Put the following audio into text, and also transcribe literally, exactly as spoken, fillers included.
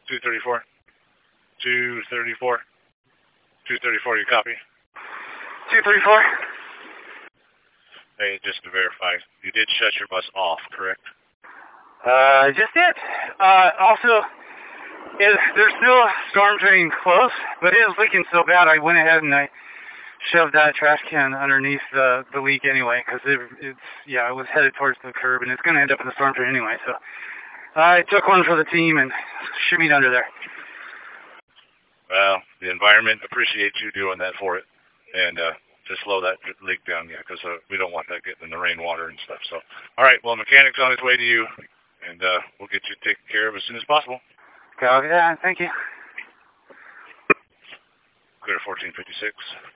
two thirty-four. two thirty-four. two thirty-four, you copy? two thirty-four. Hey, just to verify, you did shut your bus off, correct? Uh, just it. Uh, also, it, there's still a storm drain close, but it was leaking so bad I went ahead and I shoved that trash can underneath the, the leak anyway, because it, it's, yeah, it was headed towards the curb, and it's going to end up in the storm drain anyway, so I took one for the team and shimmied under there. Well, the environment appreciates you doing that for it, and uh, to slow that leak down, yeah, because uh, we don't want that getting in the rainwater and stuff. So, all right, well, mechanic's on his way to you, and uh, we'll get you taken care of as soon as possible. Okay, yeah, thank you. Clear fourteen fifty-six.